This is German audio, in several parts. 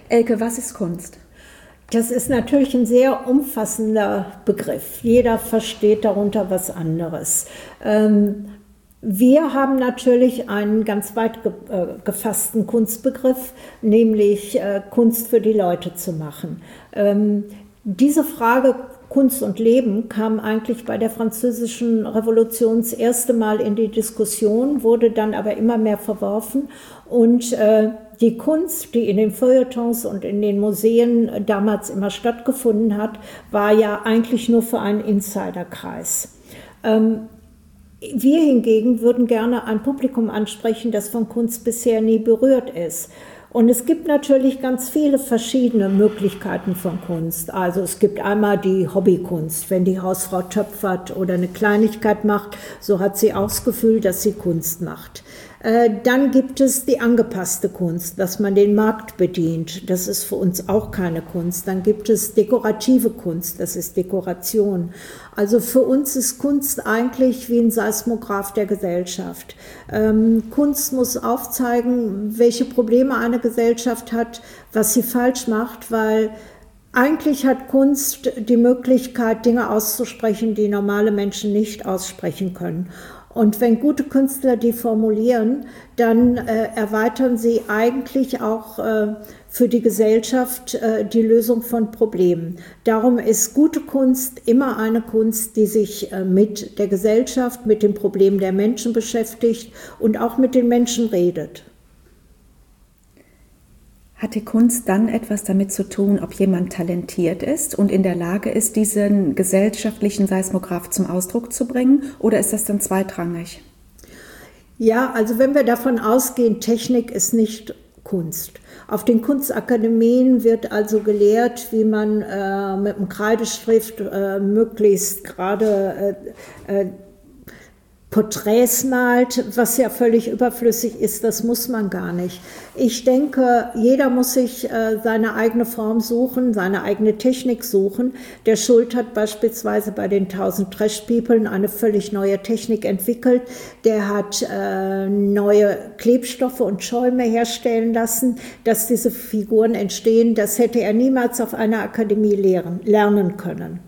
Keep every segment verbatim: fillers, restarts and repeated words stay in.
Elke, was ist Kunst? Das ist natürlich ein sehr umfassender Begriff. Jeder versteht darunter was anderes. Ähm, wir haben natürlich einen ganz weit ge äh, gefassten Kunstbegriff, nämlich äh, Kunst für die Leute zu machen. Ähm, diese Frage Kunst und Leben kam eigentlich bei der Französischen Revolution das erste Mal in die Diskussion, wurde dann aber immer mehr verworfen und äh, die Kunst, die in den Feuilletons und in den Museen damals immer stattgefunden hat, war ja eigentlich nur für einen Insiderkreis. Ähm, wir hingegen würden gerne ein Publikum ansprechen, das von Kunst bisher nie berührt ist. Und es gibt natürlich ganz viele verschiedene Möglichkeiten von Kunst. Also es gibt einmal die Hobbykunst, wenn die Hausfrau töpfert oder eine Kleinigkeit macht, so hat sie auch das Gefühl, dass sie Kunst macht. Dann gibt es die angepasste Kunst, dass man den Markt bedient. Das ist für uns auch keine Kunst. Dann gibt es dekorative Kunst, das ist Dekoration. Also für uns ist Kunst eigentlich wie ein Seismograph der Gesellschaft. Ähm, Kunst muss aufzeigen, welche Probleme eine Gesellschaft hat, was sie falsch macht, weil eigentlich hat Kunst die Möglichkeit, Dinge auszusprechen, die normale Menschen nicht aussprechen können. Und wenn gute Künstler die formulieren, dann äh, erweitern sie eigentlich auch äh, für die Gesellschaft äh, die Lösung von Problemen. Darum ist gute Kunst immer eine Kunst, die sich äh, mit der Gesellschaft, mit den Problemen der Menschen beschäftigt und auch mit den Menschen redet. Hat die Kunst dann etwas damit zu tun, ob jemand talentiert ist und in der Lage ist, diesen gesellschaftlichen Seismograph zum Ausdruck zu bringen? Oder ist das dann zweitrangig? Ja, also wenn wir davon ausgehen, Technik ist nicht Kunst. Auf den Kunstakademien wird also gelehrt, wie man äh, mit dem Kreidestift äh, möglichst gerade äh, äh, Porträts malt, was ja völlig überflüssig ist, das muss man gar nicht. Ich denke, jeder muss sich äh, seine eigene Form suchen, seine eigene Technik suchen. Der Schult hat beispielsweise bei den tausend Trash People eine völlig neue Technik entwickelt. Der hat äh, neue Klebstoffe und Schäume herstellen lassen, dass diese Figuren entstehen. Das hätte er niemals auf einer Akademie lehren, lernen können.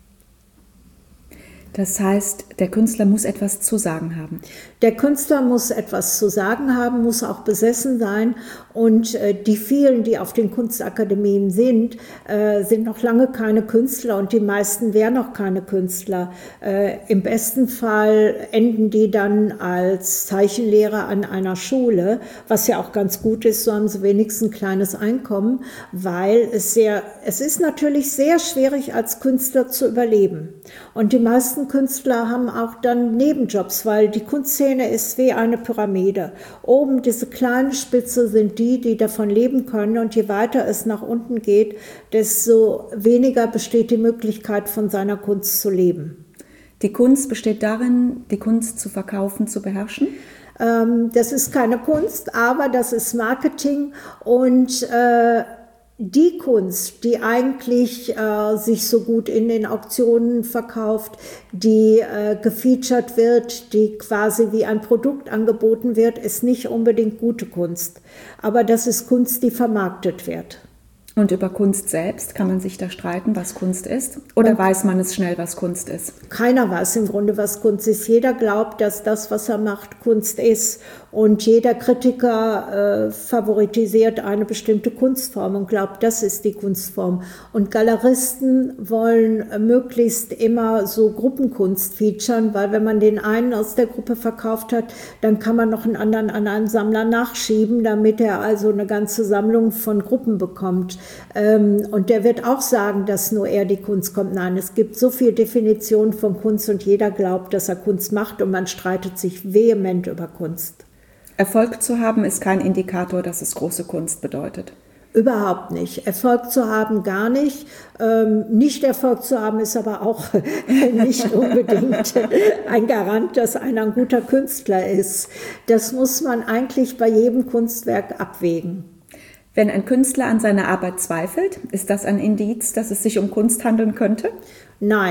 Das heißt, der Künstler muss etwas zu sagen haben. Der Künstler muss etwas zu sagen haben, muss auch besessen sein. Und äh, die vielen, die auf den Kunstakademien sind, äh, sind noch lange keine Künstler und die meisten wären noch keine Künstler. Äh, im besten Fall enden die dann als Zeichenlehrer an einer Schule, was ja auch ganz gut ist, so haben sie wenigstens ein kleines Einkommen, weil es sehr, es ist natürlich sehr schwierig als Künstler zu überleben. Und die meisten Künstler haben auch dann Nebenjobs, weil die Kunstszene ist wie eine Pyramide. Oben diese kleine Spitze sind die, die davon leben können und je weiter es nach unten geht, desto weniger besteht die Möglichkeit, von seiner Kunst zu leben. Die Kunst besteht darin, die Kunst zu verkaufen, zu beherrschen? Ähm, das ist keine Kunst, aber das ist Marketing und äh, die Kunst, die eigentlich äh, sich so gut in den Auktionen verkauft, die äh, gefeatured wird, die quasi wie ein Produkt angeboten wird, ist nicht unbedingt gute Kunst. Aber das ist Kunst, die vermarktet wird. Und über Kunst selbst kann man sich da streiten, was Kunst ist? Oder und weiß man es schnell, was Kunst ist? Keiner weiß im Grunde, was Kunst ist. Jeder glaubt, dass das, was er macht, Kunst ist. Und jeder Kritiker äh, favoritisiert eine bestimmte Kunstform und glaubt, das ist die Kunstform. Und Galeristen wollen äh, möglichst immer so Gruppenkunst featuren, weil wenn man den einen aus der Gruppe verkauft hat, dann kann man noch einen anderen an einen Sammler nachschieben, damit er also eine ganze Sammlung von Gruppen bekommt. Ähm, und der wird auch sagen, dass nur er die Kunst kommt. Nein, es gibt so viele Definitionen von Kunst und jeder glaubt, dass er Kunst macht und man streitet sich vehement über Kunst. Erfolg zu haben ist kein Indikator, dass es große Kunst bedeutet. Überhaupt nicht. Erfolg zu haben, gar nicht. Ähm, nicht Erfolg zu haben, ist aber auch nicht unbedingt ein Garant, dass einer ein guter Künstler ist. Das muss man eigentlich bei jedem Kunstwerk abwägen. Wenn ein Künstler an seiner Arbeit zweifelt, ist das ein Indiz, dass es sich um Kunst handeln könnte? Nein.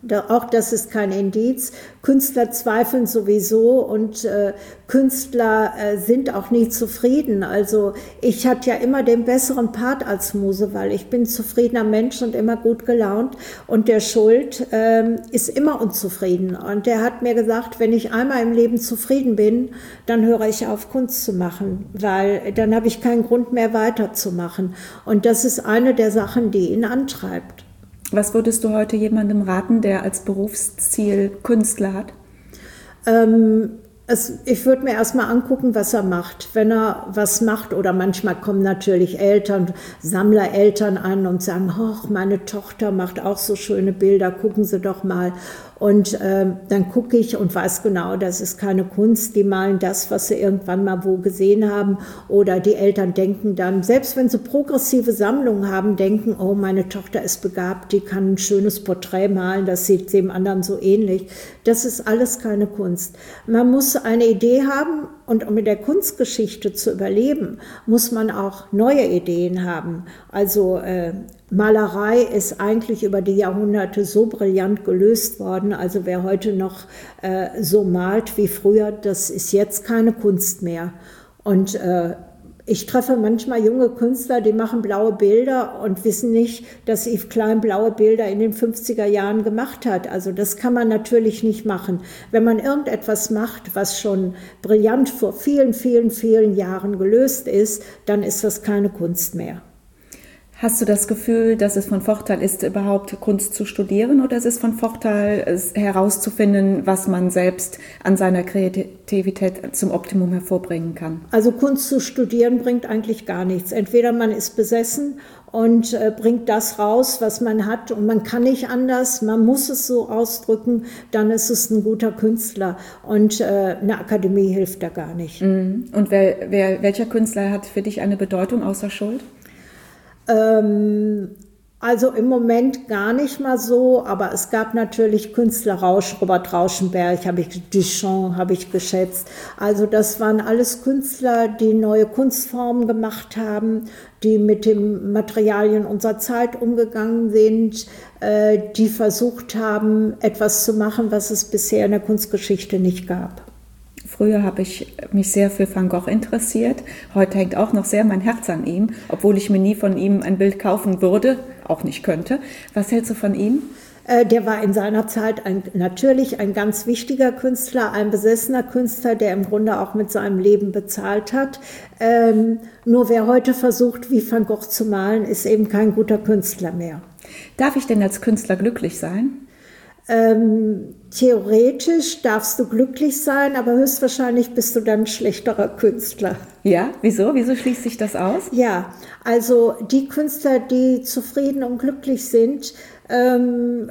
Da, auch das ist kein Indiz. Künstler zweifeln sowieso und äh, Künstler äh, sind auch nie zufrieden. Also ich hatte ja immer den besseren Part als Muse, weil ich bin ein zufriedener Mensch und immer gut gelaunt. Und der Schuld äh, ist immer unzufrieden. Und der hat mir gesagt, wenn ich einmal im Leben zufrieden bin, dann höre ich auf, Kunst zu machen, weil dann habe ich keinen Grund mehr weiterzumachen. Und das ist eine der Sachen, die ihn antreibt. Was würdest du heute jemandem raten, der als Berufsziel Künstler hat? Ähm, es, ich würde mir erstmal angucken, was er macht. Wenn er was macht, oder manchmal kommen natürlich Eltern, Sammlereltern an und sagen, ach, meine Tochter macht auch so schöne Bilder, gucken Sie doch mal. Und äh, dann gucke ich und weiß genau, das ist keine Kunst. Die malen das, was sie irgendwann mal wo gesehen haben. Oder die Eltern denken dann, selbst wenn sie progressive Sammlungen haben, denken, oh, meine Tochter ist begabt, die kann ein schönes Porträt malen, das sieht dem anderen so ähnlich. Das ist alles keine Kunst. Man muss eine Idee haben, und um in der Kunstgeschichte zu überleben, muss man auch neue Ideen haben. Also äh, Malerei ist eigentlich über die Jahrhunderte so brillant gelöst worden. Also wer heute noch äh, so malt wie früher, das ist jetzt keine Kunst mehr. Und äh, ich treffe manchmal junge Künstler, die machen blaue Bilder und wissen nicht, dass Yves Klein blaue Bilder in den fünfziger Jahren gemacht hat. Also das kann man natürlich nicht machen. Wenn man irgendetwas macht, was schon brillant vor vielen, vielen, vielen Jahren gelöst ist, dann ist das keine Kunst mehr. Hast du das Gefühl, dass es von Vorteil ist, überhaupt Kunst zu studieren, oder ist es von Vorteil, herauszufinden, was man selbst an seiner Kreativität zum Optimum hervorbringen kann? Also Kunst zu studieren bringt eigentlich gar nichts. Entweder man ist besessen und äh, bringt das raus, was man hat, und man kann nicht anders, man muss es so ausdrücken, dann ist es ein guter Künstler, und äh, eine Akademie hilft da gar nicht. Und wer, wer, welcher Künstler hat für dich eine Bedeutung außer Schuld? Ähm, also im Moment gar nicht mal so, aber es gab natürlich Künstler, Rausch, Robert Rauschenberg, habe ich, Duchamp habe ich geschätzt. Also das waren alles Künstler, die neue Kunstformen gemacht haben, die mit den Materialien unserer Zeit umgegangen sind, äh, die versucht haben, etwas zu machen, was es bisher in der Kunstgeschichte nicht gab. Früher habe ich mich sehr für Van Gogh interessiert. Heute hängt auch noch sehr mein Herz an ihm, obwohl ich mir nie von ihm ein Bild kaufen würde, auch nicht könnte. Was hältst du von ihm? Äh, der war in seiner Zeit ein, natürlich ein ganz wichtiger Künstler, ein besessener Künstler, der im Grunde auch mit seinem Leben bezahlt hat. Ähm, nur wer heute versucht, wie Van Gogh zu malen, ist eben kein guter Künstler mehr. Darf ich denn als Künstler glücklich sein? Ähm, theoretisch darfst du glücklich sein, aber höchstwahrscheinlich bist du dann ein schlechterer Künstler. Ja, wieso? Wieso schließt sich das aus? Ja, also die Künstler, die zufrieden und glücklich sind, ähm,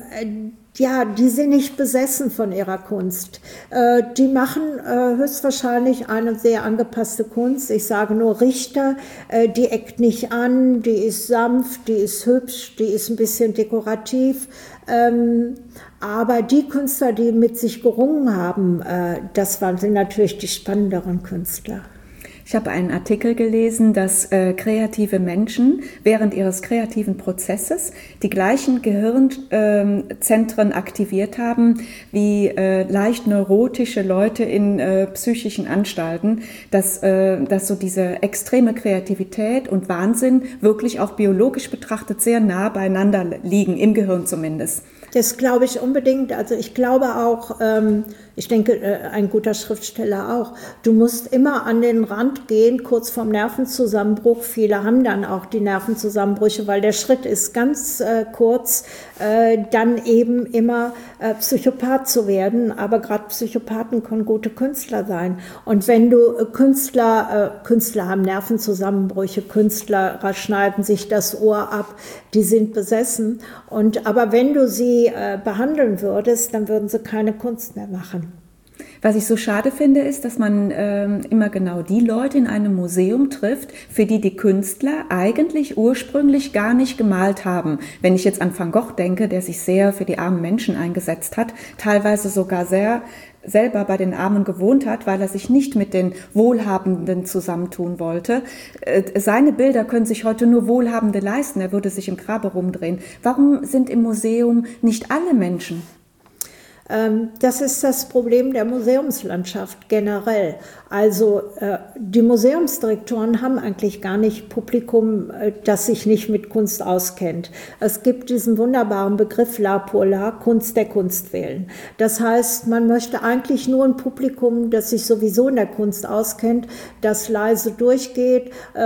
ja, die sind nicht besessen von ihrer Kunst. Äh, die machen äh, höchstwahrscheinlich eine sehr angepasste Kunst. Ich sage nur Richter, äh, die eckt nicht an, die ist sanft, die ist hübsch, die ist ein bisschen dekorativ. Ähm, aber die Künstler, die mit sich gerungen haben, äh, das waren sind natürlich die spannenderen Künstler. Ich habe einen Artikel gelesen, dass äh, kreative Menschen während ihres kreativen Prozesses die gleichen Gehirnzentren äh, aktiviert haben wie äh, leicht neurotische Leute in äh, psychischen Anstalten, dass, äh, dass so diese extreme Kreativität und Wahnsinn wirklich auch biologisch betrachtet sehr nah beieinander liegen, im Gehirn zumindest. Das glaube ich unbedingt. Also ich glaube auch, ähm, ich denke, äh, ein guter Schriftsteller auch, du musst immer an den Rand gehen, kurz vorm Nervenzusammenbruch. Viele haben dann auch die Nervenzusammenbrüche, weil der Schritt ist ganz äh, kurz, äh, dann eben immer äh, Psychopath zu werden. Aber gerade Psychopathen können gute Künstler sein. Und wenn du äh, Künstler, äh, Künstler haben Nervenzusammenbrüche, Künstler schneiden sich das Ohr ab, die sind besessen. Und, aber wenn du sie äh, behandeln würdest, dann würden sie keine Kunst mehr machen. Was ich so schade finde, ist, dass man ähm, immer genau die Leute in einem Museum trifft, für die die Künstler eigentlich ursprünglich gar nicht gemalt haben. Wenn ich jetzt an Van Gogh denke, der sich sehr für die armen Menschen eingesetzt hat, teilweise sogar sehr selber bei den Armen gewohnt hat, weil er sich nicht mit den Wohlhabenden zusammentun wollte. Äh, seine Bilder können sich heute nur Wohlhabende leisten. Er würde sich im Grabe rumdrehen. Warum sind im Museum nicht alle Menschen? Das ist das Problem der Museumslandschaft generell. Also die Museumsdirektoren haben eigentlich gar nicht Publikum, das sich nicht mit Kunst auskennt. Es gibt diesen wunderbaren Begriff L'art pour l'art, Kunst der Kunst wählen. Das heißt, man möchte eigentlich nur ein Publikum, das sich sowieso in der Kunst auskennt, das leise durchgeht,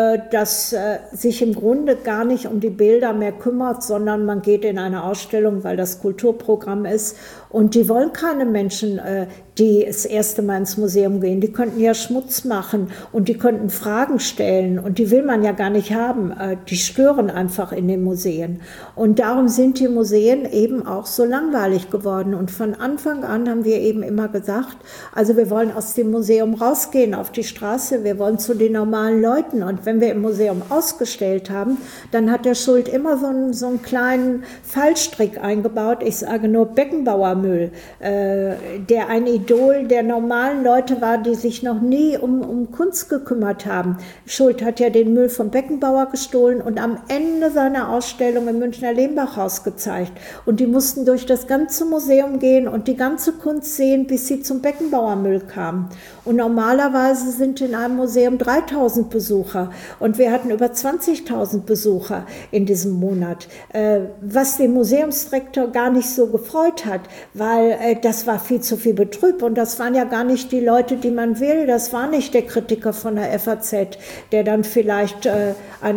das sich im Grunde gar nicht um die Bilder mehr kümmert, sondern man geht in eine Ausstellung, weil das Kulturprogramm ist. Und die wollen keine Menschen, die das erste Mal ins Museum gehen. Die könnten ja Schmutz machen und die könnten Fragen stellen. Und die will man ja gar nicht haben. Die stören einfach in den Museen. Und darum sind die Museen eben auch so langweilig geworden. Und von Anfang an haben wir eben immer gesagt, also wir wollen aus dem Museum rausgehen auf die Straße. Wir wollen zu den normalen Leuten. Und wenn wir im Museum ausgestellt haben, dann hat der Schult immer so einen, so einen kleinen Fallstrick eingebaut. Ich sage nur Beckenbauermüll, äh, der eine Idol der normalen Leute war, die sich noch nie um, um Kunst gekümmert haben. Schult hat ja den Müll vom Beckenbauer gestohlen und am Ende seiner Ausstellung im Münchner Lehmbachhaus gezeigt. Und die mussten durch das ganze Museum gehen und die ganze Kunst sehen, bis sie zum Beckenbauermüll kamen. Und normalerweise sind in einem Museum dreitausend Besucher und wir hatten über zwanzigtausend Besucher in diesem Monat, äh, was den Museumsdirektor gar nicht so gefreut hat, weil äh, das war viel zu viel Betrug. Und das waren ja gar nicht die Leute, die man will. Das war nicht der Kritiker von der F A Z, der dann vielleicht äh,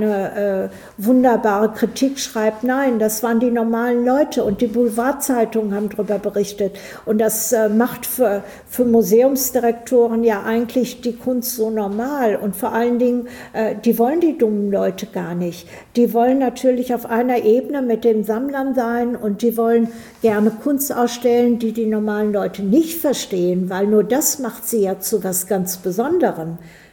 eine äh, wunderbare Kritik schreibt. Nein, das waren die normalen Leute und die Boulevardzeitungen haben darüber berichtet. Und das äh, macht für, für Museumsdirektoren ja eigentlich die Kunst so normal. Und vor allen Dingen, äh, die wollen die dummen Leute gar nicht. Die wollen natürlich auf einer Ebene mit den Sammlern sein und die wollen gerne Kunst ausstellen, die die normalen Leute nicht verstehen, weil nur das macht sie ja zu was ganz Besonderem.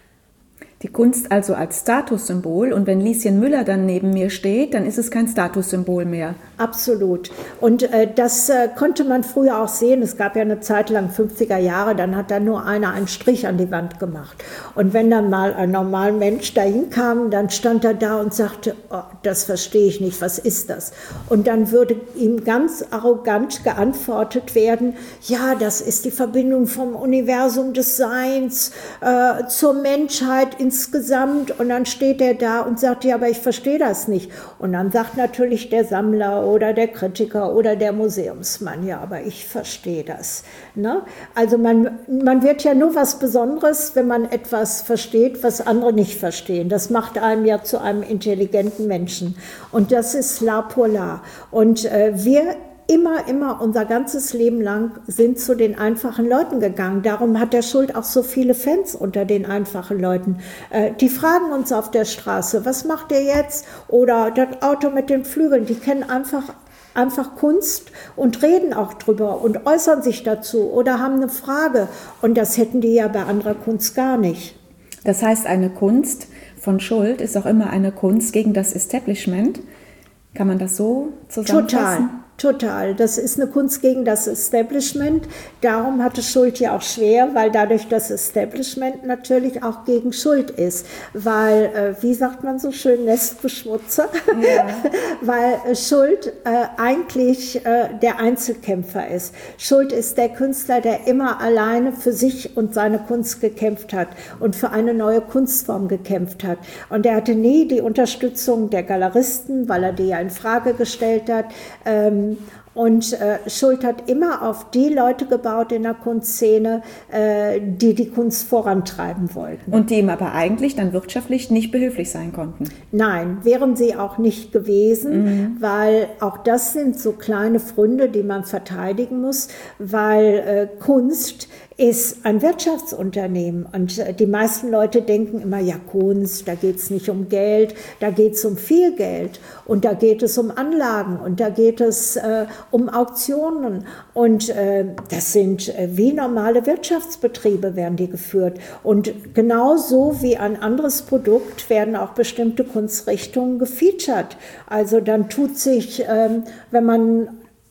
Die Kunst also als Statussymbol, und wenn Lieschen Müller dann neben mir steht, dann ist es kein Statussymbol mehr. Absolut. Und äh, das äh, konnte man früher auch sehen. Es gab ja eine Zeit lang, fünfziger Jahre, dann hat da nur einer einen Strich an die Wand gemacht. Und wenn dann mal ein normaler Mensch dahin kam, dann stand er da und sagte, oh, das verstehe ich nicht, was ist das? Und dann würde ihm ganz arrogant geantwortet werden, ja, das ist die Verbindung vom Universum des Seins äh, zur Menschheit insgesamt. Und dann steht er da und sagt, ja, aber ich verstehe das nicht. Und dann sagt natürlich der Sammler oder der Kritiker oder der Museumsmann, ja, aber ich verstehe das. Ne? Also man, man wird ja nur was Besonderes, wenn man etwas versteht, was andere nicht verstehen. Das macht einem ja zu einem intelligenten Menschen. Und das ist L'art pour l'art. Und äh, wir Immer, immer, unser ganzes Leben lang sind zu den einfachen Leuten gegangen. Darum hat der Schult auch so viele Fans unter den einfachen Leuten. Äh, die fragen uns auf der Straße, was macht ihr jetzt? Oder das Auto mit den Flügeln. Die kennen einfach, einfach Kunst und reden auch drüber und äußern sich dazu oder haben eine Frage. Und das hätten die ja bei anderer Kunst gar nicht. Das heißt, eine Kunst von Schult ist auch immer eine Kunst gegen das Establishment. Kann man das so zusammenfassen? Total. Total. Das ist eine Kunst gegen das Establishment. Darum hatte Schult ja auch schwer, weil dadurch das Establishment natürlich auch gegen Schult ist. Weil, äh, wie sagt man so schön, Nestbeschmutzer. Ja. Weil äh, Schult äh, eigentlich äh, der Einzelkämpfer ist. Schult ist der Künstler, der immer alleine für sich und seine Kunst gekämpft hat und für eine neue Kunstform gekämpft hat. Und er hatte nie die Unterstützung der Galeristen, weil er die ja in Frage gestellt hat. Ähm, Und äh, Schult hat immer auf die Leute gebaut in der Kunstszene, äh, die die Kunst vorantreiben wollten. Und die ihm aber eigentlich dann wirtschaftlich nicht behilflich sein konnten. Nein, wären sie auch nicht gewesen, mhm. weil auch das sind so kleine Pfründe, die man verteidigen muss, weil äh, Kunst ist ein Wirtschaftsunternehmen und die meisten Leute denken immer, ja Kunst, da geht es nicht um Geld, da geht es um viel Geld und da geht es um Anlagen und da geht es äh, um Auktionen und äh, das sind äh, wie normale Wirtschaftsbetriebe werden die geführt und genauso wie ein anderes Produkt werden auch bestimmte Kunstrichtungen gefeatured. Also dann tut sich, ähm, wenn man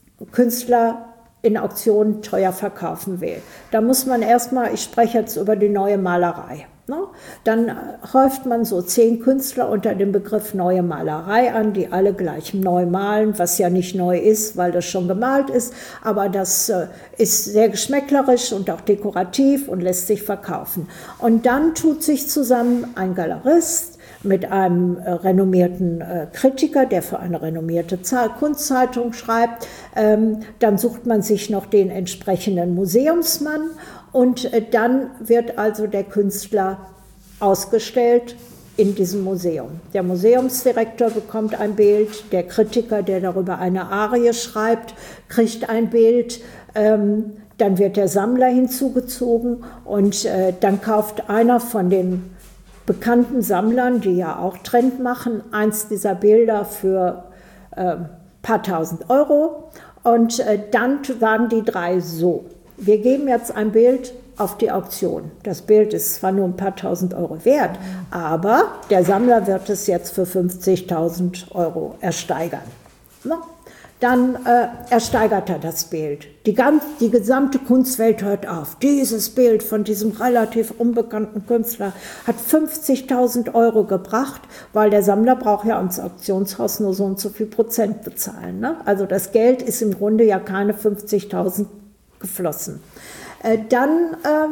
Künstler in Auktionen teuer verkaufen will. Da muss man erstmal, ich spreche jetzt über die neue Malerei. Ne? Dann häuft man so zehn Künstler unter dem Begriff neue Malerei an, die alle gleich neu malen, was ja nicht neu ist, weil das schon gemalt ist, aber das äh, ist sehr geschmäcklerisch und auch dekorativ und lässt sich verkaufen. Und dann tut sich zusammen ein Galerist mit einem äh, renommierten äh, Kritiker, der für eine renommierte Zahl Kunstzeitung schreibt. Ähm, dann sucht man sich noch den entsprechenden Museumsmann. Und dann wird also der Künstler ausgestellt in diesem Museum. Der Museumsdirektor bekommt ein Bild, der Kritiker, der darüber eine Arie schreibt, kriegt ein Bild. Ähm, dann wird der Sammler hinzugezogen und äh, dann kauft einer von den bekannten Sammlern, die ja auch Trend machen, eins dieser Bilder für ein äh, paar tausend Euro. Und äh, dann sagen die drei so: Wir geben jetzt ein Bild auf die Auktion. Das Bild ist zwar nur ein paar tausend Euro wert, aber der Sammler wird es jetzt für fünfzigtausend Euro ersteigern. Na, dann äh, ersteigert er das Bild. Die, ganz, die gesamte Kunstwelt hört auf. Dieses Bild von diesem relativ unbekannten Künstler hat fünfzigtausend Euro gebracht, weil der Sammler braucht ja ans Auktionshaus nur so und so viel Prozent bezahlen. Ne? Also das Geld ist im Grunde ja keine fünfzigtausend geflossen. Äh, dann ähm,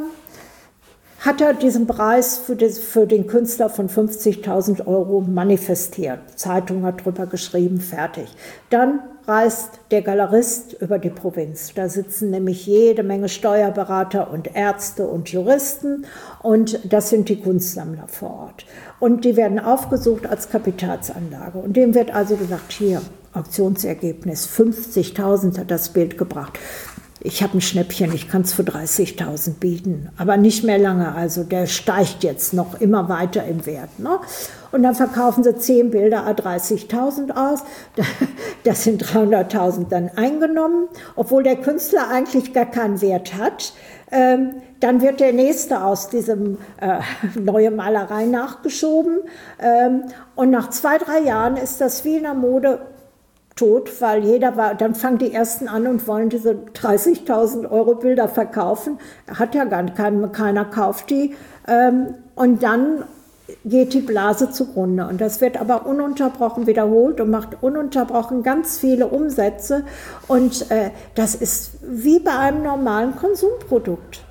hat er diesen Preis für, das, für den Künstler von fünfzigtausend Euro manifestiert. Zeitung hat drüber geschrieben, fertig. Dann reist der Galerist über die Provinz. Da sitzen nämlich jede Menge Steuerberater und Ärzte und Juristen und das sind die Kunstsammler vor Ort. Und die werden aufgesucht als Kapitalsanlage. Und dem wird also gesagt, hier, Auktionsergebnis, fünfzigtausend hat das Bild gebracht. Ich habe ein Schnäppchen, ich kann es für dreißigtausend bieten, aber nicht mehr lange, also der steigt jetzt noch immer weiter im Wert. Ne? Und dann verkaufen sie zehn Bilder à dreißigtausend aus, das sind dreihunderttausend dann eingenommen, obwohl der Künstler eigentlich gar keinen Wert hat. Ähm, dann wird der nächste aus diesem äh, neue Malerei nachgeschoben ähm, und nach zwei, drei Jahren ist das wie in der Mode tot, weil jeder war, dann fangen die Ersten an und wollen diese dreißigtausend Euro Bilder verkaufen. Hat ja gar keiner, keiner kauft die. Ähm, und dann geht die Blase zugrunde. Und das wird aber ununterbrochen wiederholt und macht ununterbrochen ganz viele Umsätze. Und äh, das ist wie bei einem normalen Konsumprodukt.